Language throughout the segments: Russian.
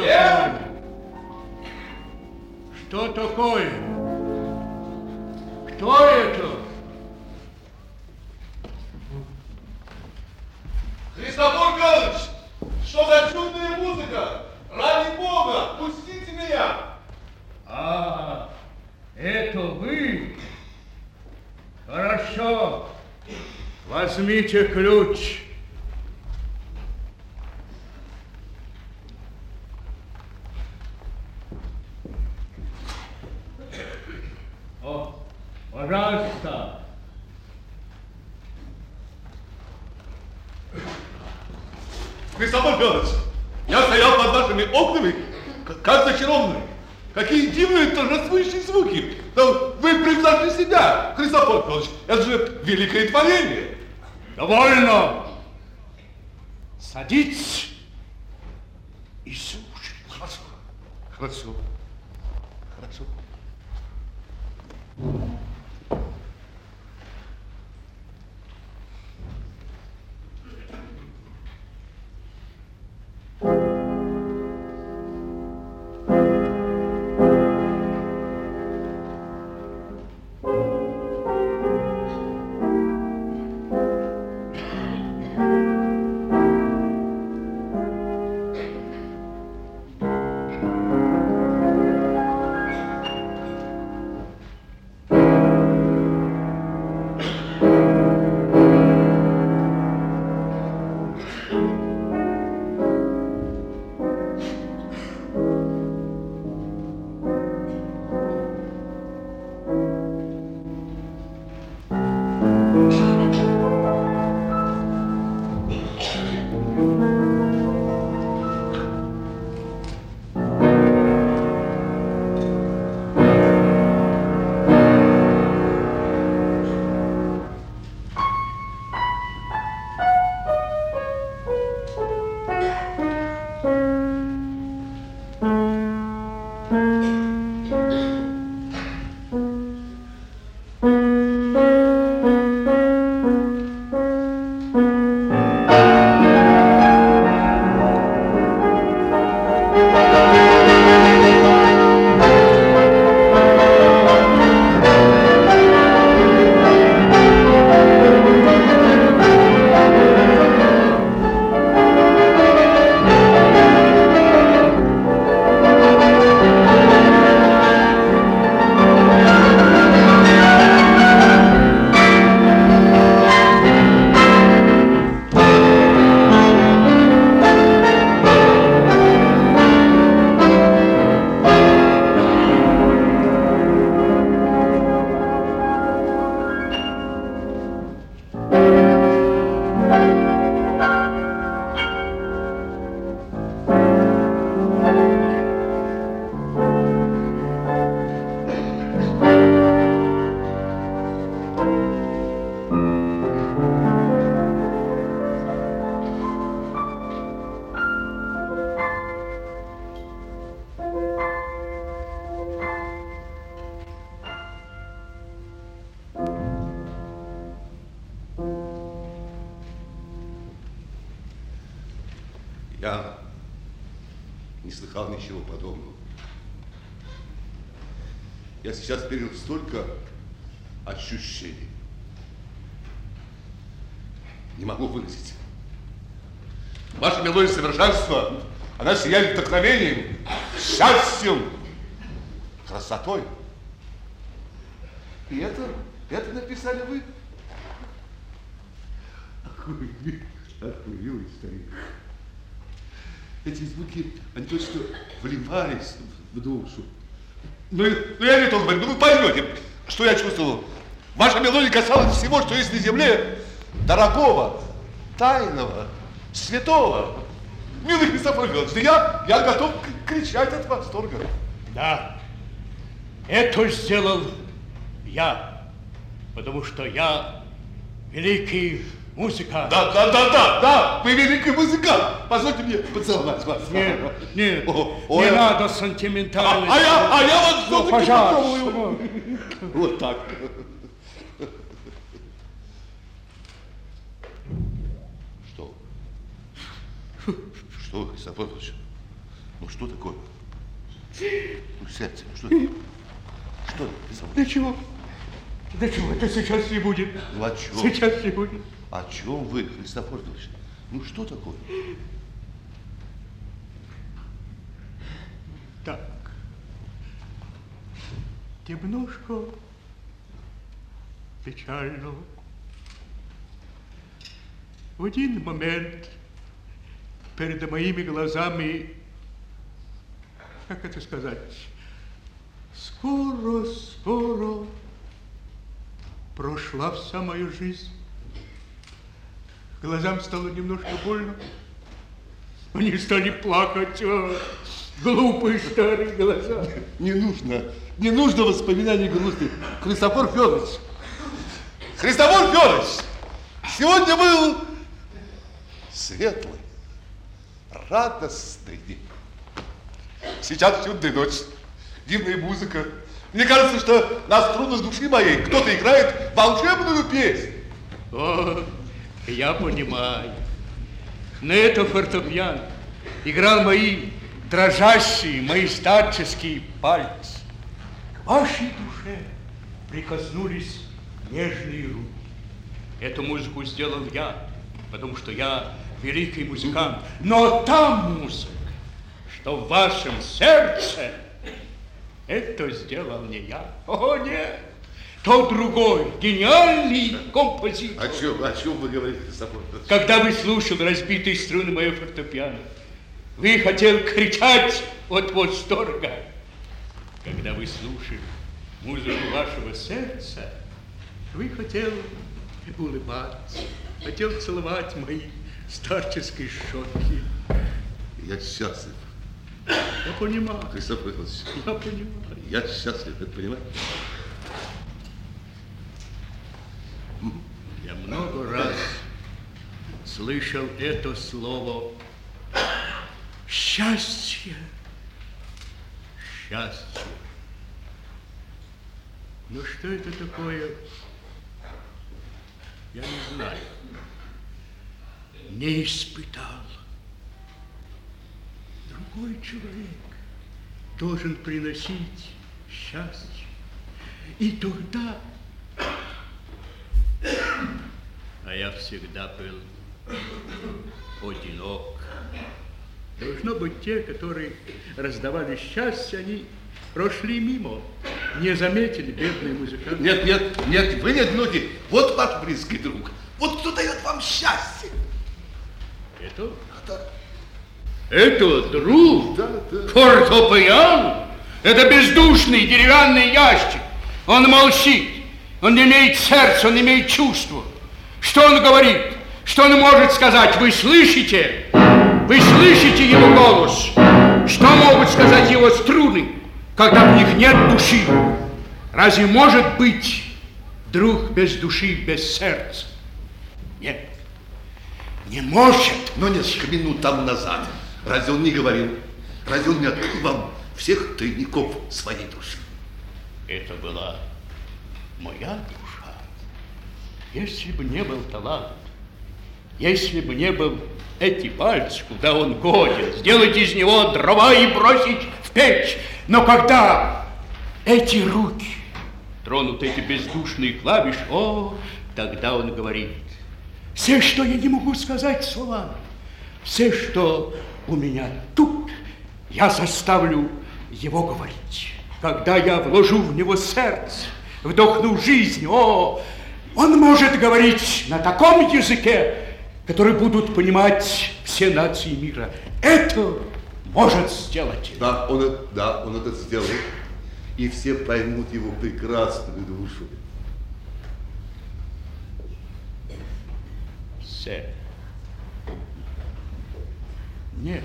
такое? Что такое? Кто это? Христофор Павлович, что за чудная музыка? Ради Бога, пустите меня! А, это вы? Хорошо. Возьмите ключ. О, пожалуйста. Христофор Павлович, я стоял под вашими окнами, как зачарованный. Какие дивные торжествующие звуки. Да вы превзошли себя, Христофор Павлович. Это же великое творение. Довольно. Садитесь и слушайте. Хорошо, хорошо, хорошо. Я не слыхал ничего подобного. Я сейчас пережил столько ощущений. Не могу выразить. Ваша мелодия совершенства, она сияет вдохновением, счастьем, красотой. И это написали вы? Ах, вы милый старик. Эти звуки, они точно вливались в душу. Ну я не то говорю, ну вы поймете, что я чувствовал. Ваша мелодия касалась всего, что есть на земле, дорогого, тайного, святого. Милый Христофор Павлович, да я готов кричать от восторга. Да, это сделал я, потому что я великий музыкант. Да, вы великий музыкант. Позвольте мне поцеловать вас. Нет, не надо сентиментальности. А я вот все-таки пожалуйста. Вот так. Что, Христофор Павлович? Ну что такое? Ну сядьте, ну что это? Что это? Да чего? Да чего? Это сейчас не будет. Ну о чем? Сейчас не будет. О чем вы, Христофор Федорович? Ну что такое? Так. Темнушка печально. В один момент перед моими глазами, как это сказать, скоро прошла вся моя жизнь. Глазам стало немножко больно. Они стали плакать. Глупые старые глаза. Не нужно воспоминаний грустных. Христофор Федорович! Христофор Федорович! Сегодня был светлый, радостный день. Сейчас чудная ночь, дивная музыка. Мне кажется, что на струнах души моей кто-то играет волшебную песнь. О, я понимаю. На это фортепиано играл мои дрожащие, мои старческие пальцы. К вашей душе прикоснулись нежные руки. Эту музыку сделал я, потому что я великий музыкант. Но та музыка, что в вашем сердце, это сделал не я. О, нет! Тот другой, гениальный композитор. О чем вы говорите, Христофор Федорович? Когда вы слушали разбитые струны моего фортепиано, вы хотели кричать от восторга. Когда вы слушали музыку вашего сердца, вы хотели улыбаться, хотели целовать мои старческие щеки. Я счастлив. Я понимаю. Христофор Федорович. Я понимаю. Я счастлив, это понимаете? Я много раз слышал это слово счастье. Счастье. Но что это такое, я не знаю. Не испытал. Другой человек должен приносить счастье. И тогда... А я всегда был одинок. Должно быть, те, которые раздавали счастье, они прошли мимо, не заметили бедные музыканты. Нет, вы не одиноки. Вот ваш близкий друг. Вот кто дает вам счастье. Это? Да. Это друг? Да. Фортепиано? Это бездушный деревянный ящик. Он молчит. Он не имеет сердца, он не имеет чувства. Что он говорит? Что он может сказать? Вы слышите? Вы слышите его голос? Что могут сказать его струны, когда в них нет души? Разве может быть друг без души, без сердца? Нет. Не может. Но несколько минут там назад. Разве он не говорил? Разве он не открыл вам всех тайников своей души? Это была моя душа. Если бы не был талант, если бы не был эти пальцы, куда он годен, сделать из него дрова и бросить в печь. Но когда эти руки тронут эти бездушные клавиши, тогда он говорит: все, что я не могу сказать словами, все, что у меня тут, я заставлю его говорить. Когда я вложу в него сердце, вдохну жизнь, он может говорить на таком языке, который будут понимать все нации мира. Это может сделать. Да, он это сделает. И все поймут его прекрасную душу. Все. Нет,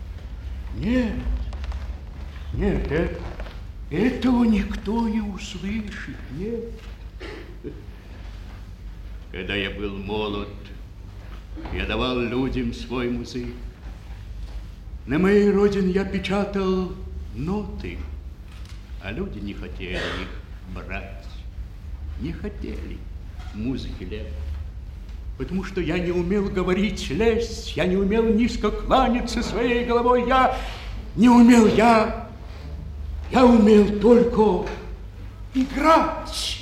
этого никто не услышит, нет. Когда я был молод, я давал людям свой музык. На моей родине я печатал ноты, а люди не хотели их брать, не хотели музыки лепить. Потому что я не умел говорить, лезть, я не умел низко кланяться своей головой, я не умел я умел только играть.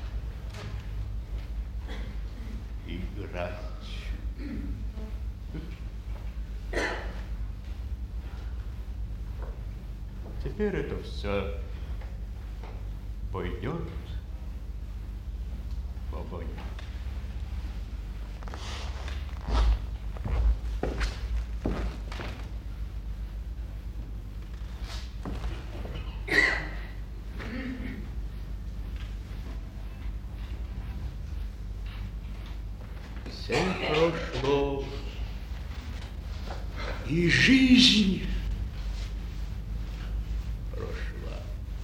Играть. Теперь это все пойдет в огонь. Все прошло, и жизнь прошла.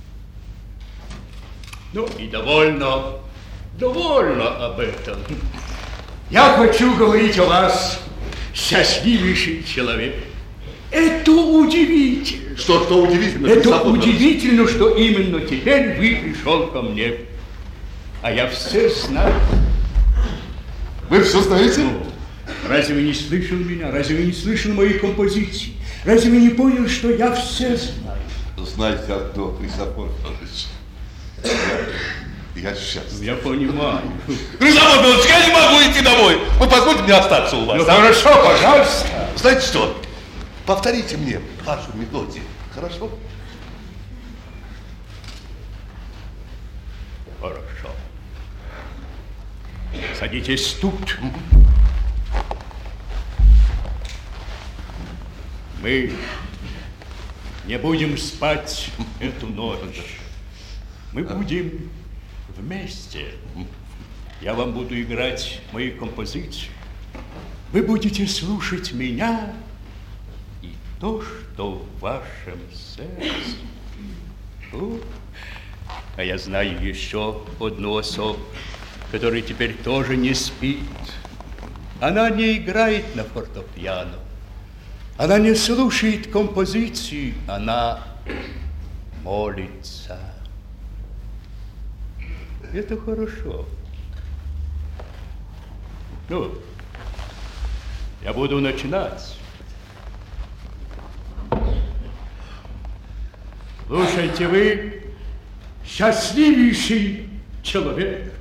Ну и довольно об этом. Я хочу говорить о вас, счастливейший человек. Это удивительно. Что удивительно? Это удивительно, что именно теперь вы пришел ко мне. А я все знаю. Вы все знаете? Ну, разве вы не слышал меня? Разве вы не слышал мои композиции? Разве вы не понял, что я все знаю? Знаете одно, Христофор Федорович. Я счастлив. Я понимаю. Христофор Федорович, я не могу идти домой. Вы позвольте мне остаться у вас. Ну хорошо, пожалуйста. Знаете что? Повторите мне вашу мелодию. Хорошо? Хорошо. Садитесь тут. Мы не будем спать эту ночь. Мы будем вместе. Я вам буду играть мои композиции. Вы будете слушать меня и то, что в вашем сердце. А я знаю еще одну особу, которая теперь тоже не спит. Она не играет на фортепиано. Она не слушает композиции, она молится. Это хорошо. Ну, я буду начинать. Слушайте вы, счастливейший человек.